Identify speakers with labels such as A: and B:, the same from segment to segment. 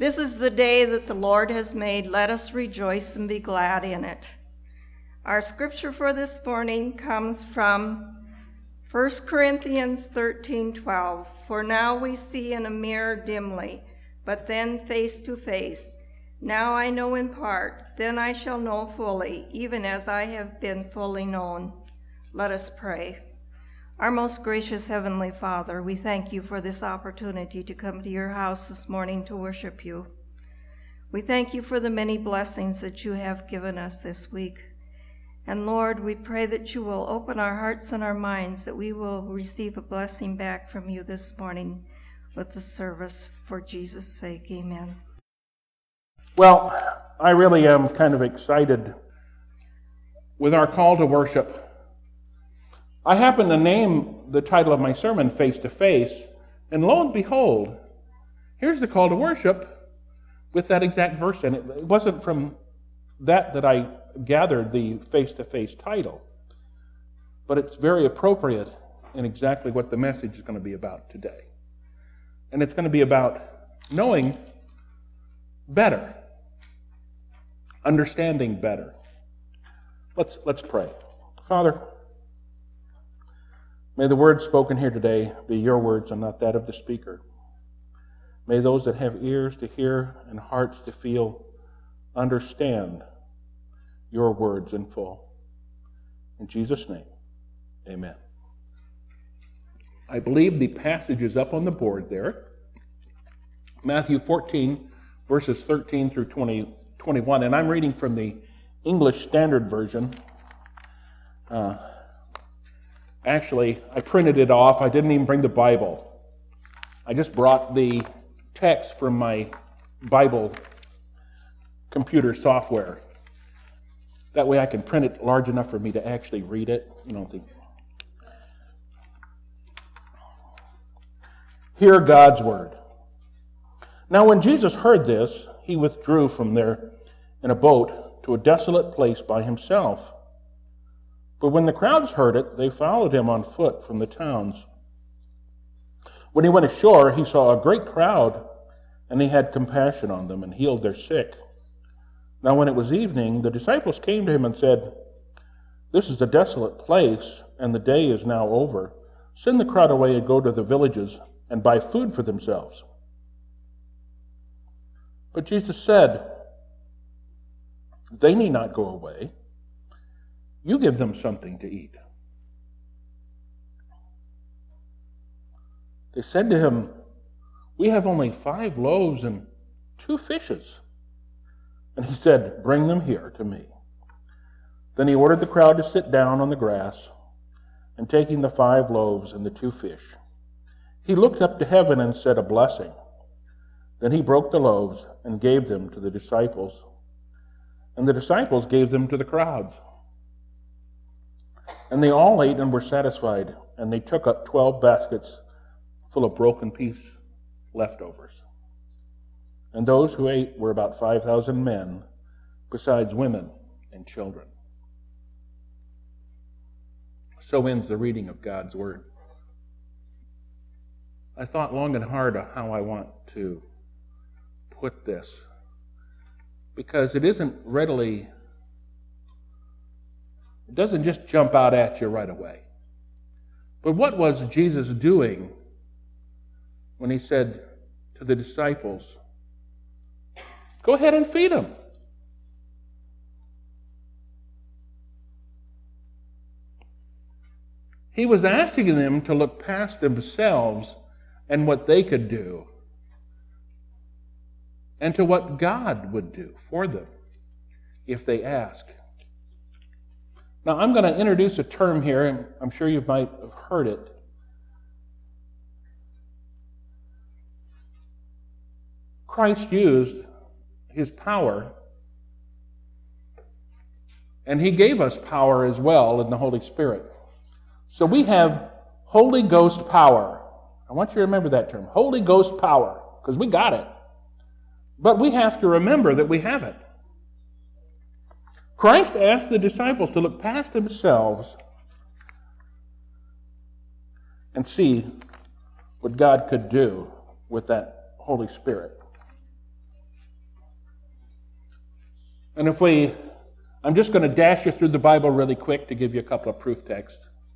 A: This is the day that the Lord has made. Let us rejoice and be glad in it. Our scripture for this morning comes from 1 Corinthians 13:12. For now we see in a mirror dimly, but then face to face. Now I know in part, then I shall know fully, even as I have been fully known. Let us pray. Our most gracious Heavenly Father, we thank you for this opportunity to come to your house this morning to worship you. We thank you for the many blessings that you have given us this week. And Lord, we pray that you will open our hearts and our minds, that we will receive a blessing back from you this morning with the service. For Jesus' sake, amen.
B: Well, I really am kind of excited with our call to worship. I happen to name the title of my sermon, Face to Face, and lo and behold, here's the call to worship with that exact verse in it. It wasn't from that I gathered the face-to-face title, but it's very appropriate in exactly what the message is going to be about today. And it's going to be about knowing better, understanding better. Let's pray. Father, may the words spoken here today be your words and not that of the speaker. May those that have ears to hear and hearts to feel understand your words in full. In Jesus' name, amen. I believe the passage is up on the board there. Matthew 14, verses 13 through 21. And I'm reading from the English Standard Version. Actually, I printed it off. I didn't even bring the Bible. I just brought the text from my Bible computer software. That way I can print it large enough for me to actually read it. Hear God's word. Now when Jesus heard this, he withdrew from there in a boat to a desolate place by himself. But when the crowds heard it, they followed him on foot from the towns. When he went ashore, he saw a great crowd, and he had compassion on them and healed their sick. Now when it was evening, the disciples came to him and said, "This is a desolate place, and the day is now over. Send the crowd away and go to the villages and buy food for themselves." But Jesus said, "They need not go away. You give them something to eat." They said to him, "We have only 5 loaves and 2 fishes." And he said, "Bring them here to me." Then he ordered the crowd to sit down on the grass, and taking the 5 loaves and the 2 fish, he looked up to heaven and said a blessing. Then he broke the loaves and gave them to the disciples, and the disciples gave them to the crowds. And they all ate and were satisfied, and they took up 12 baskets full of broken piece leftovers. And those who ate were about 5,000 men, besides women and children. So ends the reading of God's word. I thought long and hard of how I want to put this, because it doesn't just jump out at you right away. But what was Jesus doing when he said to the disciples, "Go ahead and feed them"? He was asking them to look past themselves and what they could do, and to what God would do for them if they ask. Now, I'm going to introduce a term here, and I'm sure you might have heard it. Christ used his power, and he gave us power as well in the Holy Spirit. So we have Holy Ghost power. I want you to remember that term, Holy Ghost power, because we got it. But we have to remember that we have it. Christ asked the disciples to look past themselves and see what God could do with that Holy Spirit. And I'm just going to dash you through the Bible really quick to give you a couple of proof texts.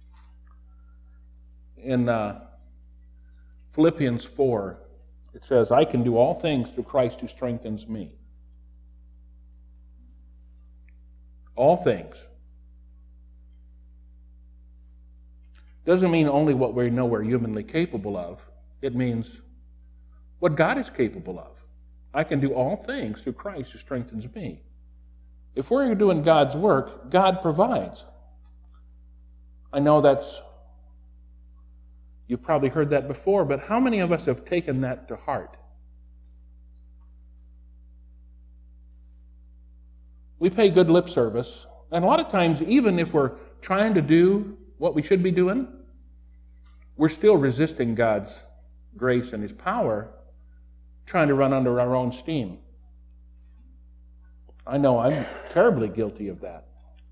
B: In Philippians 4, it says, I can do all things through Christ who strengthens me. All things. Doesn't mean only what we know we're humanly capable of. It means what God is capable of. I can do all things through Christ who strengthens me. If we're doing God's work, God provides. I know you've probably heard that before, but how many of us have taken that to heart? We pay good lip service, and a lot of times, even if we're trying to do what we should be doing, we're still resisting God's grace and His power, trying to run under our own steam. I know I'm terribly guilty of that.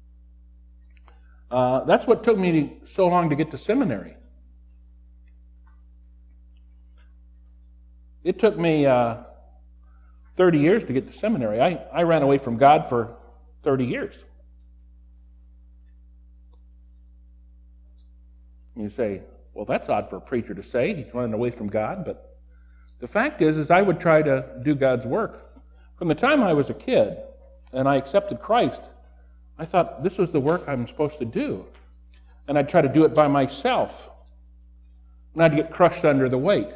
B: That's what took me so long to get to seminary. It took me 30 years to get to seminary. I ran away from God for 30 years. You say, well, that's odd for a preacher to say. He's running away from God. But the fact is I would try to do God's work. From the time I was a kid and I accepted Christ, I thought this was the work I'm supposed to do. And I'd try to do it by myself. And I'd get crushed under the weight.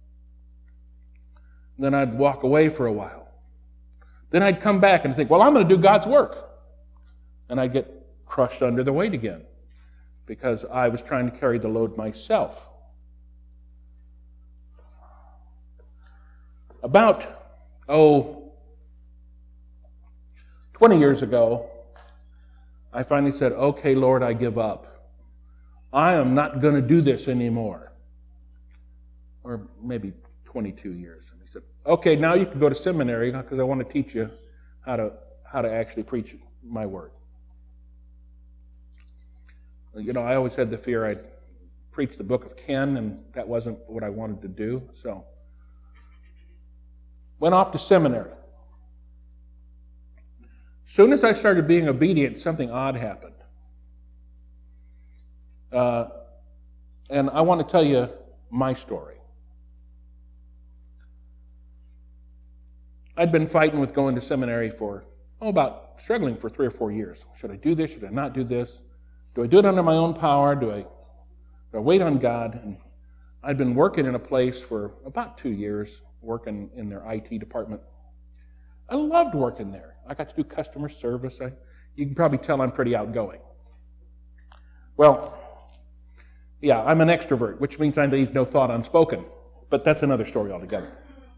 B: Then I'd walk away for a while. Then I'd come back and think, well, I'm going to do God's work. And I'd get crushed under the weight again because I was trying to carry the load myself. About, 20 years ago, I finally said, okay, Lord, I give up. I am not going to do this anymore. Or maybe 22 years. And he said, okay, now you can go to seminary because I want to teach you how to actually preach my word. You know, I always had the fear I'd preach the book of Ken, and that wasn't what I wanted to do. So, went off to seminary. As soon as I started being obedient, something odd happened. And I want to tell you my story. I'd been fighting with going to seminary for, struggling for 3 or 4 years. Should I do this? Should I not do this? Do I do it under my own power? Do I wait on God? And I'd been working in a place for about 2 years, working in their IT department. I loved working there. I got to do customer service. You can probably tell I'm pretty outgoing. Well, yeah, I'm an extrovert, which means I leave no thought unspoken. But that's another story altogether.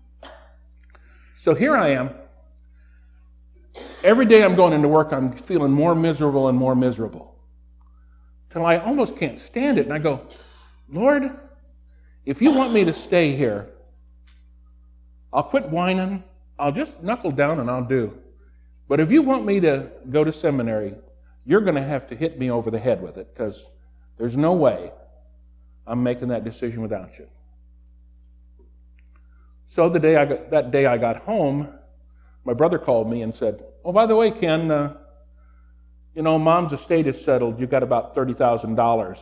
B: So here I am. Every day I'm going into work, I'm feeling more miserable and more miserable. Till I almost can't stand it. And I go, Lord, if you want me to stay here, I'll quit whining. I'll just knuckle down and I'll do. But if you want me to go to seminary, you're going to have to hit me over the head with it, because there's no way I'm making that decision without you. So that day I got home, my brother called me and said, oh, by the way, Ken, Mom's estate is settled. You've got about $30,000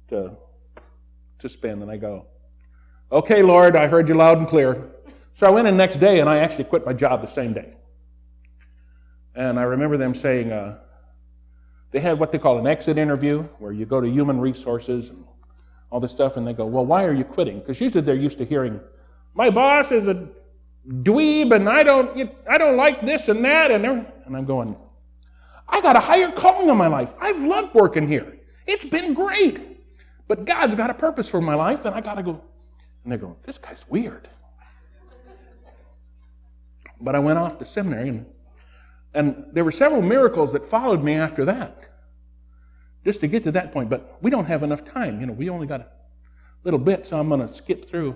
B: to spend. And I go, okay, Lord, I heard you loud and clear. So I went in the next day, and I actually quit my job the same day. And I remember them saying they had what they call an exit interview, where you go to human resources and all this stuff, and they go, well, why are you quitting? Because usually they're used to hearing, my boss is a dweeb, and I don't like this and that, and I'm going, I got a higher calling in my life. I've loved working here. It's been great. But God's got a purpose for my life, and I got to go. And they're going, this guy's weird. But I went off to seminary, and there were several miracles that followed me after that, just to get to that point. But we don't have enough time. We only got a little bit, so I'm going to skip through.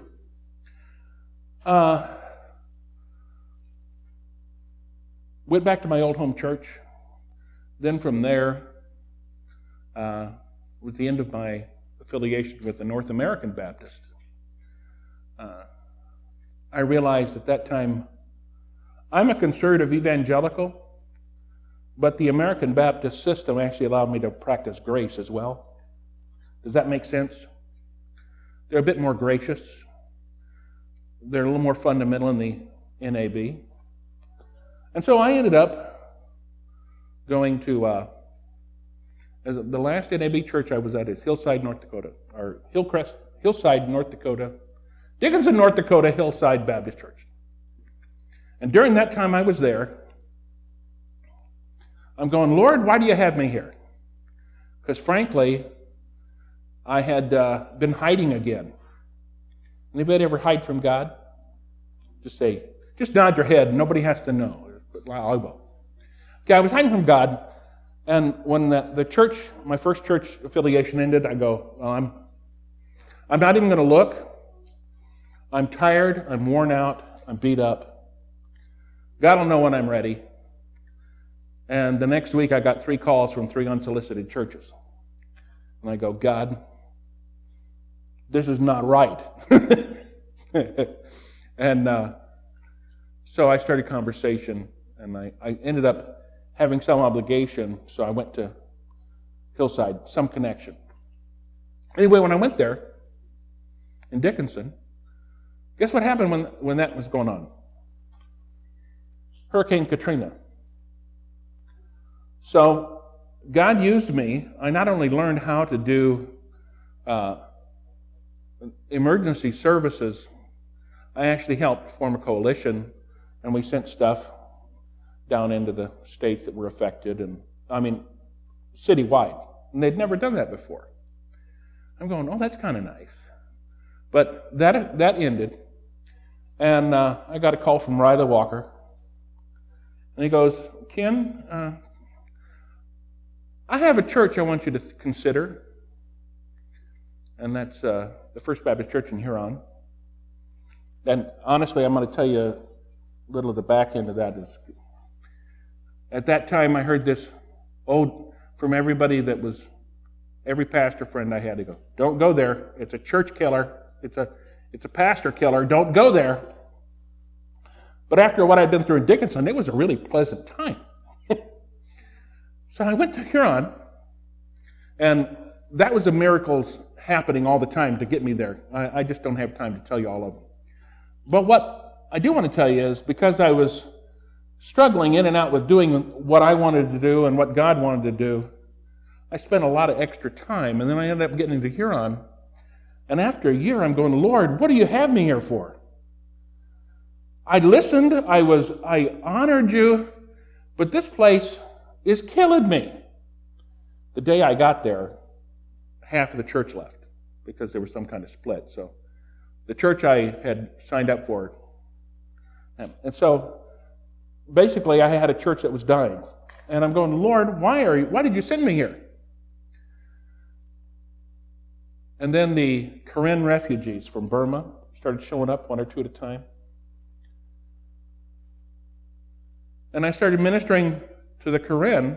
B: Went back to my old home church. Then from there, was the end of my affiliation with the North American Baptist. I realized at that time, I'm a conservative evangelical, But the American Baptist system actually allowed me to practice grace as well. Does that make sense? They're a bit more gracious. They're a little more fundamental in the NAB. And so I ended up going to, the last NAB church I was at is Hillside, North Dakota, or Hillside, North Dakota, Dickinson, North Dakota, Hillside Baptist Church. And during that time I was there, I'm going, Lord, why do you have me here? Because frankly, I had been hiding again. Anybody ever hide from God? Just nod your head. Nobody has to know. But I will. Okay, I was hiding from God, and when the church, my first church affiliation ended, I go, well, I'm not even going to look. I'm tired. I'm worn out. I'm beat up. God will know when I'm ready. And the next week, I got 3 calls from 3 unsolicited churches. And I go, God, this is not right. And so I started conversation, and I ended up having some obligation, so I went to Hillside, some connection. Anyway, when I went there in Dickinson, guess what happened when that was going on? Hurricane Katrina. So God used me. I not only learned how to do emergency services, I actually helped form a coalition, and we sent stuff down into the states that were affected, and citywide. And they'd never done that before. I'm going, oh, that's kind of nice. But that ended, and I got a call from Riley Walker, and he goes, Ken, I have a church I want you to consider, and that's the First Baptist Church in Huron. And honestly, I'm going to tell you a little of the back end of that. At that time, I heard this from everybody every pastor friend I had to go, don't go there. It's a church killer. It's a pastor killer. Don't go there. But after what I'd been through in Dickinson, it was a really pleasant time. So I went to Huron, and that was the miracles happening all the time to get me there. I just don't have time to tell you all of them. But what I do want to tell you is, because I was struggling in and out with doing what I wanted to do and what God wanted to do, I spent a lot of extra time, and then I ended up getting into Huron. And after a year, I'm going, Lord, what do you have me here for? I listened, I honored you, but this place is killing me. The day I got there, half of the church left because there was some kind of split. So the church I had signed up for, and so basically I had a church that was dying. And I'm going, Lord, why did you send me here? And then the Karen refugees from Burma started showing up 1 or 2 at a time. And I started ministering to the Karen,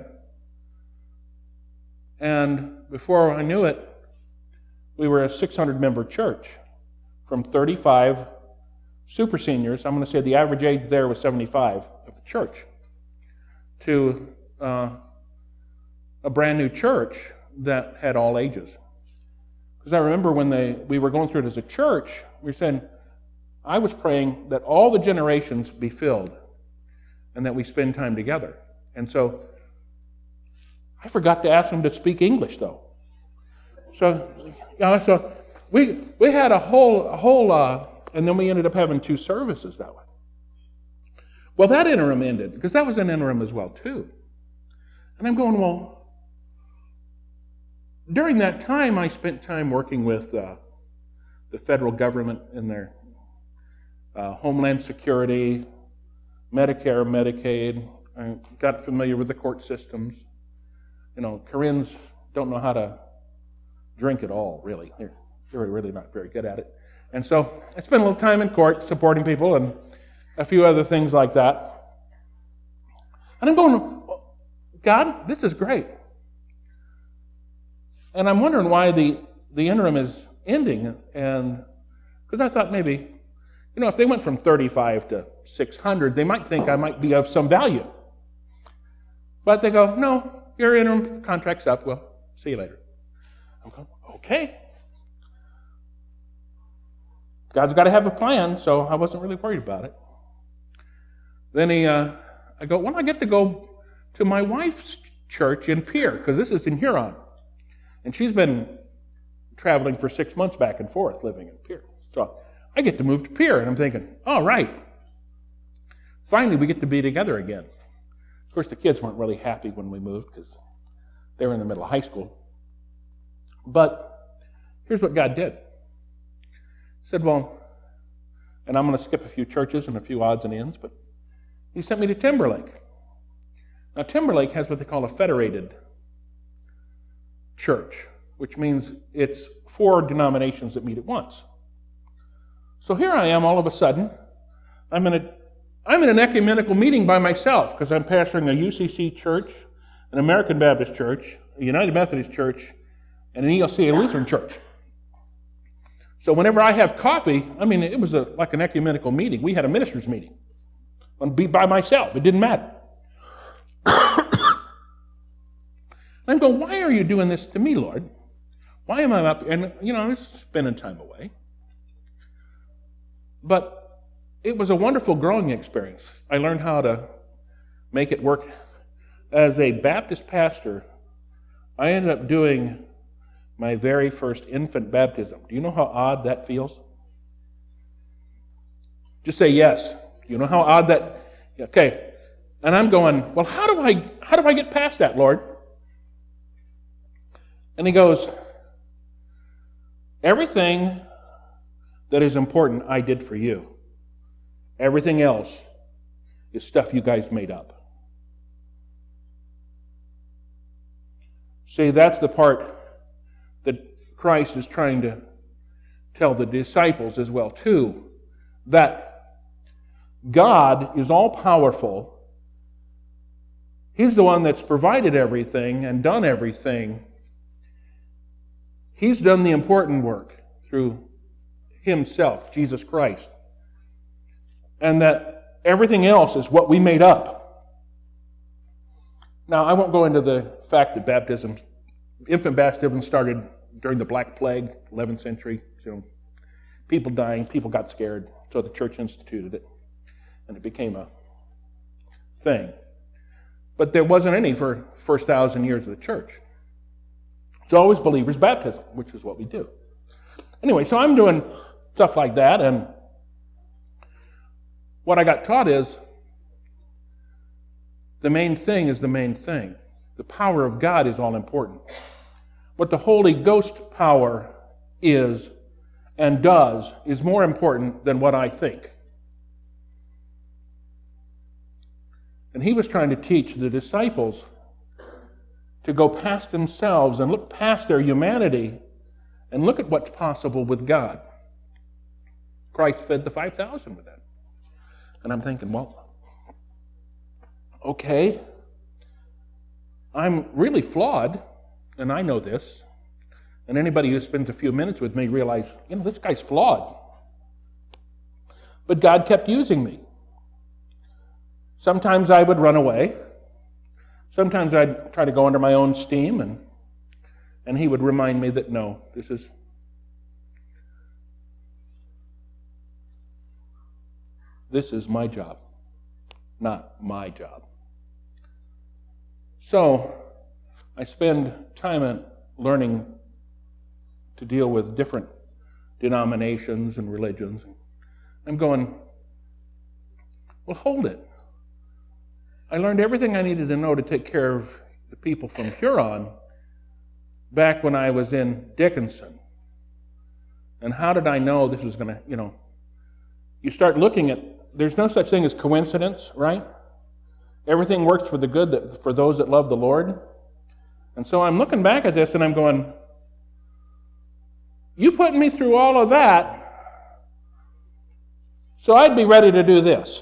B: and before I knew it, we were a 600-member church from 35 super seniors. I'm going to say the average age there was 75 of the church, to a brand new church that had all ages. Because I remember when we were going through it as a church, we were saying, I was praying that all the generations be filled and that we spend time together. And so I forgot to ask them to speak English, though. So we had a whole and then we ended up having 2 services that way. Well, that interim ended, because that was an interim as well, too. And I'm going, well, during that time, I spent time working with the federal government in their Homeland Security, Medicare, Medicaid. I got familiar with the court systems. Karens don't know how to drink at all, really. They're really not very good at it. And so I spent a little time in court supporting people and a few other things like that. And I'm going, God, this is great. And I'm wondering why the interim is ending. And because I thought maybe, if they went from 35 to 600, they might think I might be of some value. But they go, no, your interim contract's up. Well, see you later. I'm going, okay. God's got to have a plan, so I wasn't really worried about it. Then I go, well, I get to go to my wife's church in Pierre, because this is in Huron. And she's been traveling for 6 months back and forth, living in Pierre. So I get to move to Pierre, and I'm thinking, all right. Finally, we get to be together again. Of course, the kids weren't really happy when we moved, because they were in the middle of high school. But here's what God did. He said, well, and I'm going to skip a few churches and a few odds and ends, but he sent me to Timberlake. Now, Timberlake has what they call a federated church, which means it's 4 denominations that meet at once. So here I am all of a sudden. I'm in an ecumenical meeting by myself because I'm pastoring a UCC church, an American Baptist church, a United Methodist church, and an ELCA Lutheran church. So whenever I have coffee, it was like an ecumenical meeting. We had a ministers' meeting. I'd be by myself. It didn't matter. I'm going, why are you doing this to me, Lord? Why am I up? And, I was spending time away. But it was a wonderful growing experience. I learned how to make it work. As a Baptist pastor, I ended up doing my very first infant baptism. Do you know how odd that feels? Just say yes. Do you know how odd that? Okay. And I'm going, well, how do I get past that, Lord? And he goes, everything that is important I did for you. Everything else is stuff you guys made up. See, that's the part that Christ is trying to tell the disciples as well, too. That God is all-powerful. He's the one that's provided everything and done everything. He's done the important work through Himself, Jesus Christ. And that everything else is what we made up. Now, I won't go into the fact that infant baptism started during the Black Plague, 11th century. People dying, people got scared, so the church instituted it. And it became a thing. But there wasn't any for the first 1,000 years of the church. It's always believers' baptism, which is what we do. Anyway, so I'm doing stuff like that, and what I got taught is the main thing is the main thing. The power of God is all important. What the Holy Ghost power is and does is more important than what I think. And he was trying to teach the disciples to go past themselves and look past their humanity and look at what's possible with God. Christ fed the 5,000 with that. And I'm thinking, well, okay, I'm really flawed, and I know this. And anybody who spends a few minutes with me realizes, this guy's flawed. But God kept using me. Sometimes I would run away. Sometimes I'd try to go under my own steam, and he would remind me that, no, this is my job, not my job. So I spend time learning to deal with different denominations and religions. I'm going, well, hold it. I learned everything I needed to know to take care of the people from Huron back when I was in Dickinson. And how did I know this was going to, you start looking at, there's no such thing as coincidence, right? Everything works for the good for those that love the Lord. And so I'm looking back at this and I'm going, you put me through all of that, so I'd be ready to do this.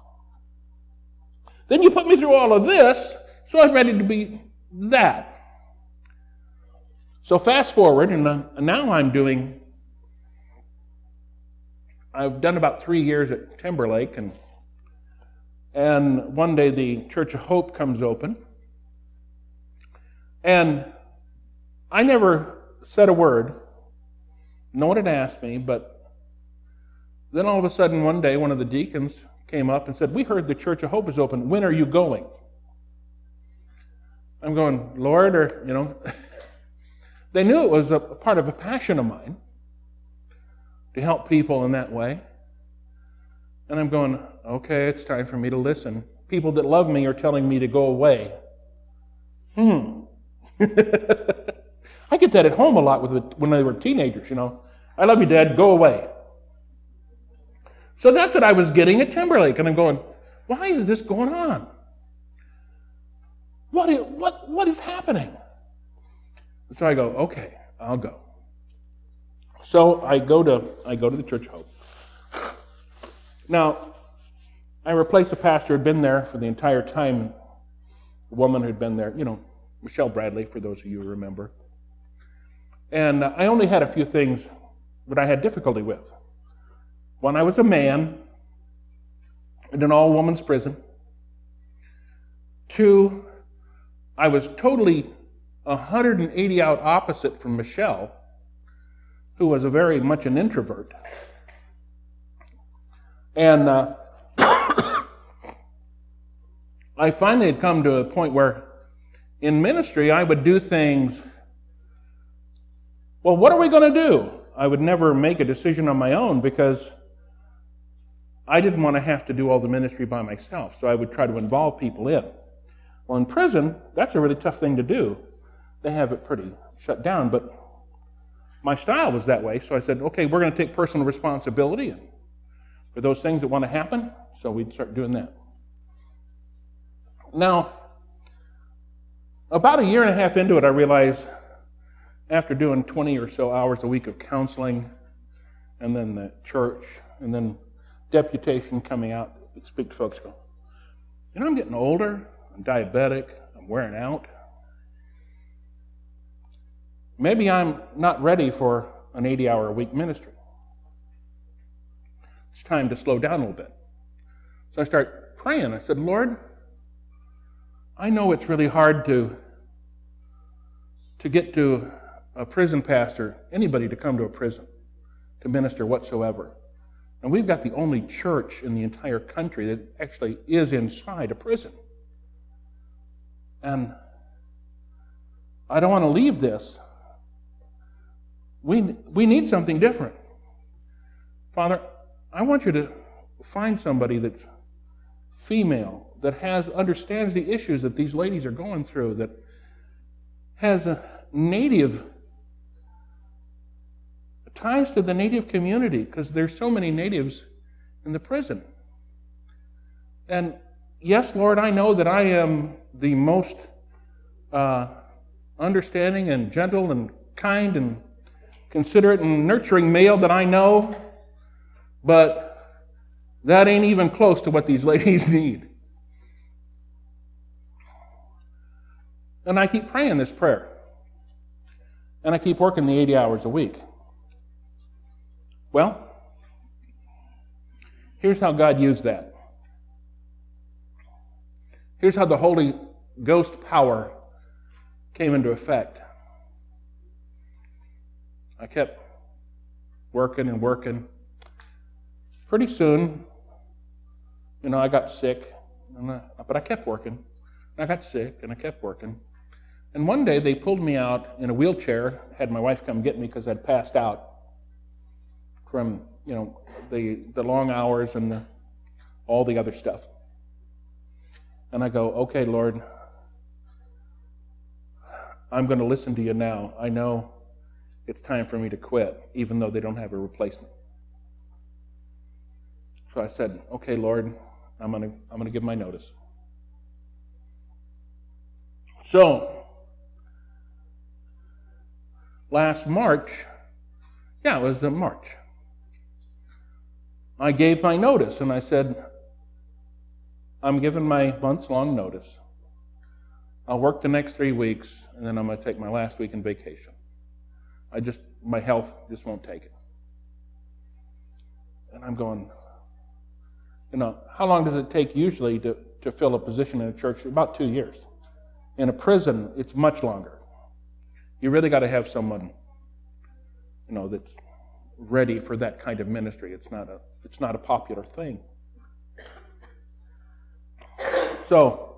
B: Then you put me through all of this, so I'm ready to be that. So fast forward, and now I've done about 3 years at Timberlake, and one day the Church of Hope comes open, And I never said a word. No one had asked me, but then all of a sudden one day one of the deacons came up and said, "We heard the Church of Hope is open. When are you going?" I'm going, "Lord," or, they knew it was a part of a passion of mine to help people in that way. And I'm going, okay, it's time for me to listen. People that love me are telling me to go away. I get that at home a lot when they were teenagers, "I love you, Dad, go away." So that's what I was getting at Timberlake. And I'm going, why is this going on? What is happening? So I go, okay, I'll go. So I go to the Church of Hope. Now, I replaced a pastor who had been there for the entire time. A woman who had been there, Michelle Bradley, for those of you who remember. And I only had a few things that I had difficulty with. One, I was a man in an all-women's prison. Two, I was totally 180 out opposite from Michelle, who was very much an introvert. And I finally had come to a point where in ministry I would do things, well, what are we going to do? I would never make a decision on my own because I didn't want to have to do all the ministry by myself, so I would try to involve people in. Well, in prison, that's a really tough thing to do. They have it pretty shut down, but my style was that way, so I said, okay, we're going to take personal responsibility for those things that want to happen, so we'd start doing that. Now, about a year and a half into it, I realized after doing 20 or so hours a week of counseling, and then the church, and then deputation coming out to speak to folks, go, I'm getting older, I'm diabetic, I'm wearing out. Maybe I'm not ready for an 80-hour-a-week ministry. It's time to slow down a little bit. So I start praying. I said, Lord, I know it's really hard to get to a prison pastor, anybody to come to a prison, to minister whatsoever. And we've got the only church in the entire country that actually is inside a prison. And I don't want to leave this. We need something different. Father, I want you to find somebody that's female, that understands the issues that these ladies are going through, that has ties to the Native community, because there's so many Natives in the prison. And yes, Lord, I know that I am the most understanding and gentle and kind and considerate and nurturing male that I know, but that ain't even close to what these ladies need. And I keep praying this prayer. And I keep working the 80 hours a week. Well, here's how God used that. Here's how the Holy Ghost power came into effect. I kept working and working. Pretty soon, I got sick, but I kept working. I got sick, and I kept working. And one day, they pulled me out in a wheelchair, had my wife come get me because I'd passed out from, the long hours and all the other stuff. And I go, okay, Lord, I'm going to listen to you now. I know it's time for me to quit, even though they don't have a replacement. So I said, okay, Lord, I'm going to give my notice. So, last March, it was March, I gave my notice, and I said, I'm giving my months-long notice. I'll work the next 3 weeks, and then I'm going to take my last week in vacation. My health just won't take it. And I'm going, how long does it take usually to fill a position in a church? About 2 years. In a prison, it's much longer. You really got to have someone, that's ready for that kind of ministry. It's not a popular thing. So,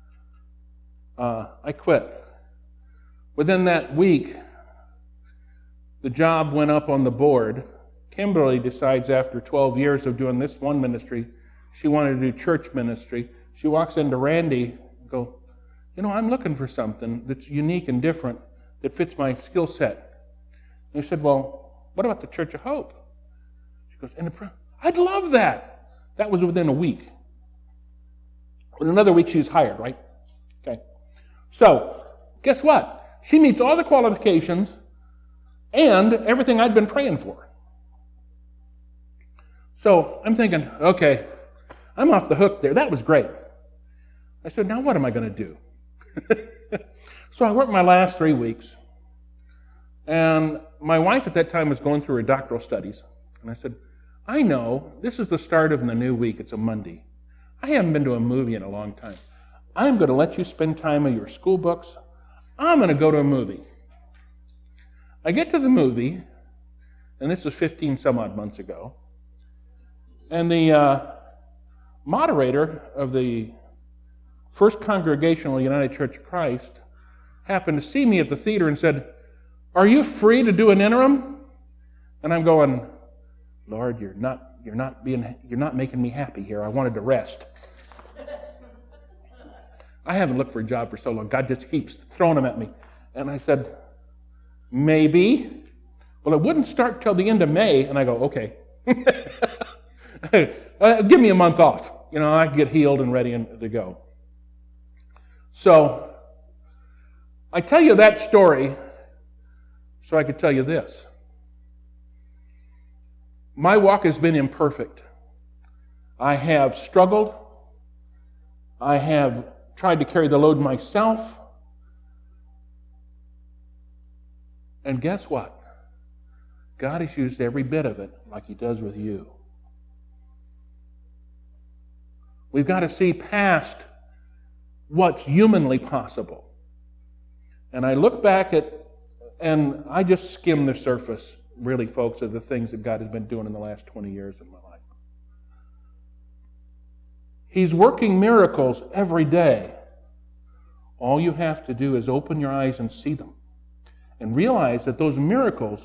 B: I quit. Within that week, the job went up on the board. Kimberly decides after 12 years of doing this one ministry, she wanted to do church ministry. She walks into Randy and goes, I'm looking for something that's unique and different that fits my skill set. And he said, well, what about the Church of Hope? She goes, I'd love that. That was within a week. In another week, she's hired, right? Okay. So, guess what? She meets all the qualifications and everything I'd been praying for. So, I'm thinking, okay, I'm off the hook there. That was great. I said, now what am I going to do? So I worked my last 3 weeks, and my wife at that time was going through her doctoral studies, and I said, I know this is the start of the new week. It's a Monday. I haven't been to a movie in a long time. I'm going to let you spend time with your school books. I'm going to go to a movie. I get to the movie, and this was 15 some odd months ago, and the moderator of the First Congregational United Church of Christ happened to see me at the theater and said, are you free to do an interim? And I'm going, Lord, you're not making me happy here. I wanted to rest. I haven't looked for a job for so long. God just keeps throwing them at me. And I said, maybe. Well, it wouldn't start till the end of May. And I go, okay. Give me a month off. I can get healed and ready to go. So, I tell you that story so I could tell you this. My walk has been imperfect. I have struggled. I have tried to carry the load myself. And guess what? God has used every bit of it like He does with you. We've got to see past what's humanly possible. And I look back and I just skim the surface, really, folks, of the things that God has been doing in the last 20 years of my life. He's working miracles every day. All you have to do is open your eyes and see them and realize that those miracles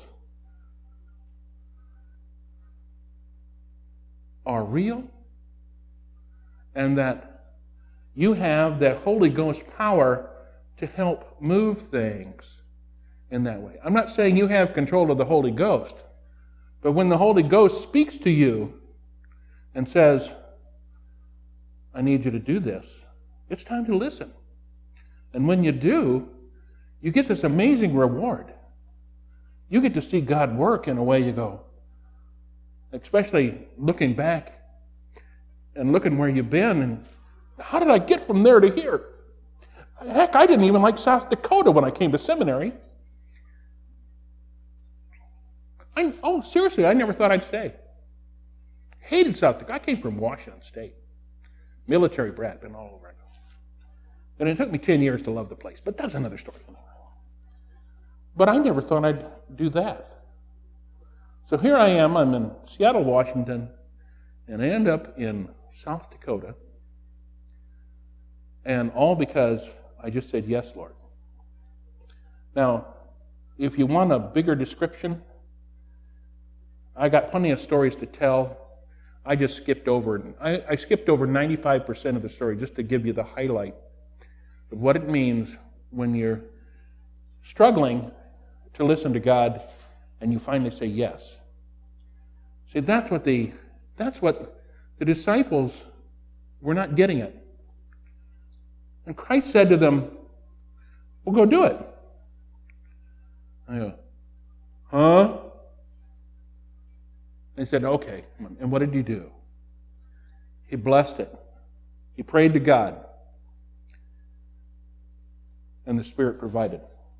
B: are real and that you have that Holy Ghost power to help move things in that way. I'm not saying you have control of the Holy Ghost, but when the Holy Ghost speaks to you and says, I need you to do this, it's time to listen. And when you do, you get this amazing reward. You get to see God work in a way you go, especially looking back and looking where you've been and how did I get from there to here? Heck, I didn't even like South Dakota when I came to seminary. Seriously, I never thought I'd stay. Hated South Dakota. I came from Washington State. Military brat, been all over. And it took me 10 years to love the place, but that's another story. But I never thought I'd do that. So here I am, I'm in Seattle, Washington, and I end up in South Dakota. And all because I just said, yes, Lord. Now, if you want a bigger description, I got plenty of stories to tell. I just skipped over. I skipped over 95% of the story just to give you the highlight of what it means when you're struggling to listen to God and you finally say yes. See, that's what the disciples were not getting it. And Christ said to them, well, go do it. I go, huh? They said, okay. And what did he do? He blessed it. He prayed to God. And the Spirit provided.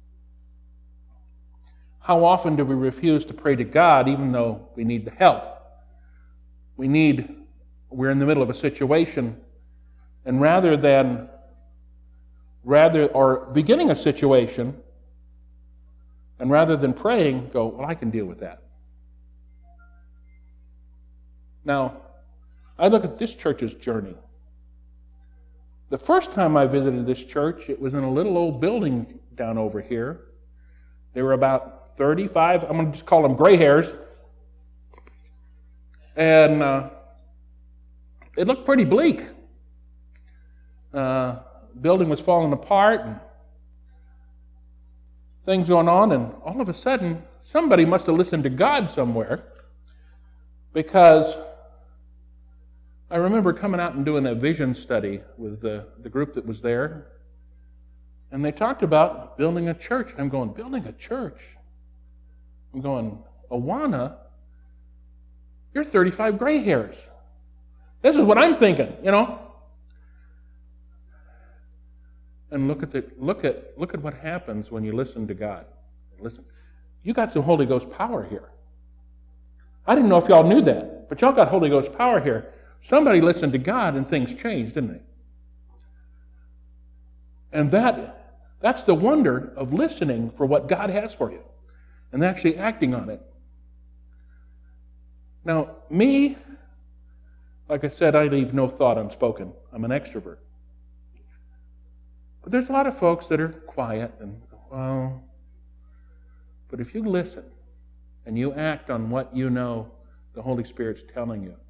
B: How often do we refuse to pray to God even though we need the help? We're in the middle of a situation, and rather than or beginning a situation, and rather than praying, go, well, I can deal with that. Now, I look at this church's journey. The first time I visited this church, it was in a little old building down over here. There were about 35, I'm going to just call them gray hairs. And it looked pretty bleak. Building was falling apart and things going on, and all of a sudden, somebody must have listened to God somewhere, because I remember coming out and doing a vision study with the group that was there, and they talked about building a church. And I'm going, building a church? I'm going, Awana, you're 35 gray hairs. This is what I'm thinking, you know. And look at what happens when you listen to God. Listen, you got some Holy Ghost power here. I didn't know if y'all knew that, but y'all got Holy Ghost power here. Somebody listened to God and things changed, didn't they? And that's the wonder of listening for what God has for you and actually acting on it. Now, me, like I said, I leave no thought unspoken. I'm an extrovert. But there's a lot of folks that are quiet and, well, but if you listen and you act on what you know the Holy Spirit's telling you,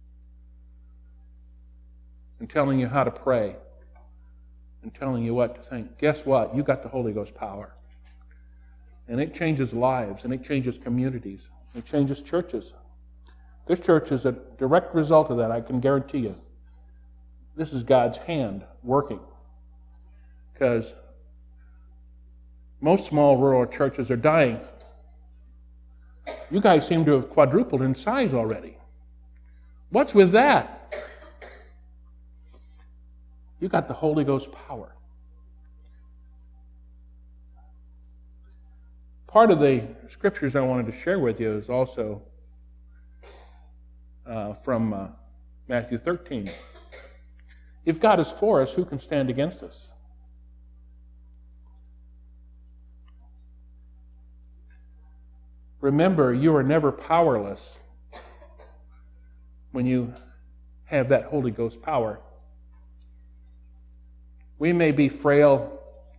B: and telling you how to pray, and telling you what to think, guess what? You got the Holy Ghost power. And it changes lives, and it changes communities, it changes churches. This church is a direct result of that, I can guarantee you. This is God's hand working. Because most small rural churches are dying. You guys seem to have quadrupled in size already. What's with that? You got the Holy Ghost power. Part of the scriptures I wanted to share with you is also from Matthew 13. If God is for us, who can stand against us? Remember, you are never powerless when you have that Holy Ghost power. We may be frail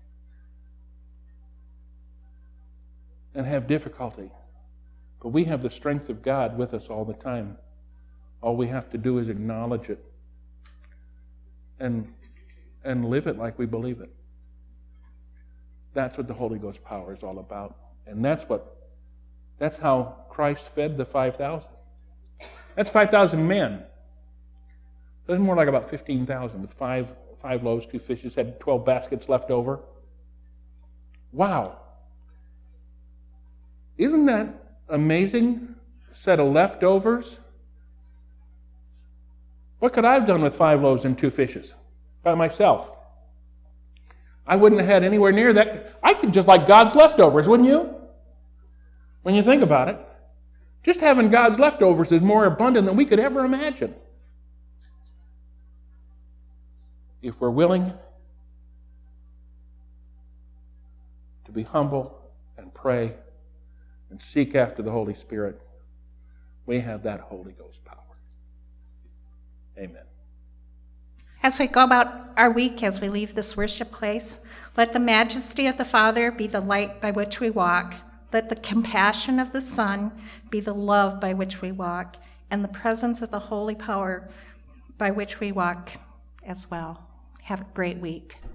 B: and have difficulty, but we have the strength of God with us all the time. All we have to do is acknowledge it and live it like we believe it. That's what the Holy Ghost power is all about. And that's how Christ fed the 5,000. That's 5,000 men. That's more like about 15,000 with five loaves, 2 fishes, had 12 baskets left over. Wow. Isn't that amazing set of leftovers? What could I have done with 5 loaves and 2 fishes by myself? I wouldn't have had anywhere near that. I could just like God's leftovers, wouldn't you? When you think about it, just having God's leftovers is more abundant than we could ever imagine. If we're willing to be humble and pray and seek after the Holy Spirit, we have that Holy Ghost power. Amen.
C: As we go about our week, as we leave this worship place, let the majesty of the Father be the light by which we walk. Let the compassion of the Son be the love by which we walk, and the presence of the Holy Power by which we walk as well. Have a great week.